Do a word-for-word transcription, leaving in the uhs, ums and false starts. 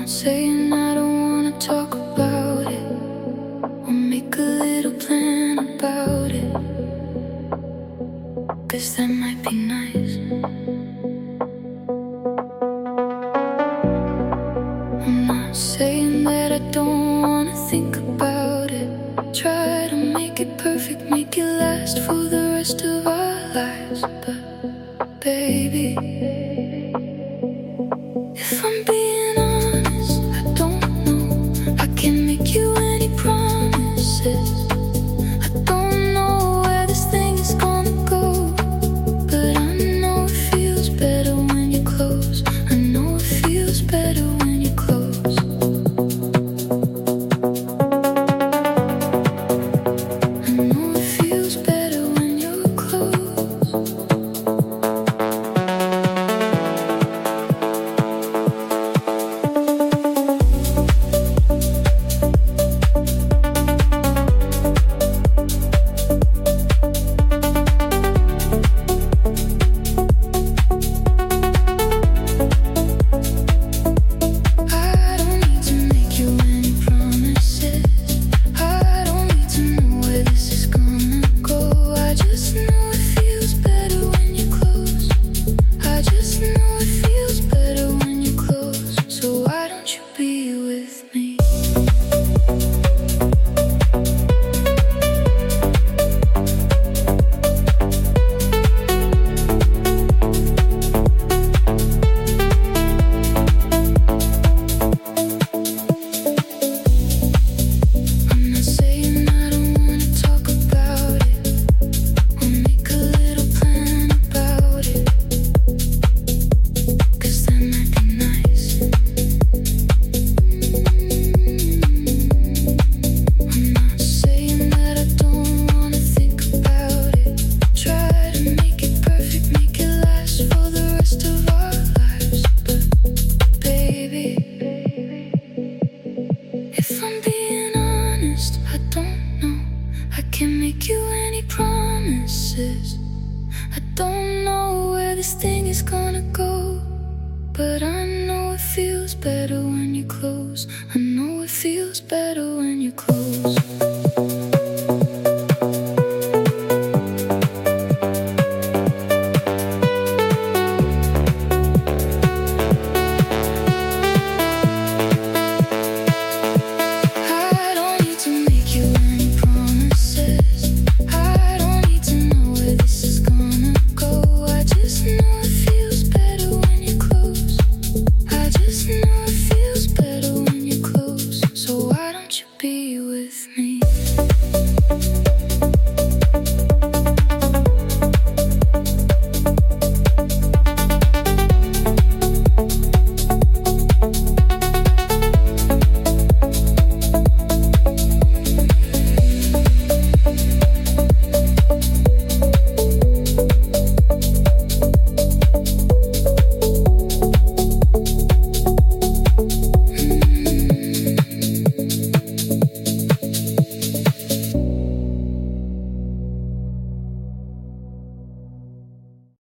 not saying I don't wanna talk about it. We'll make a little plan about it, 'cause that might be nice. I'm not saying that I don't wanna think about it. Try to make it perfect, make it last for the rest of our lives.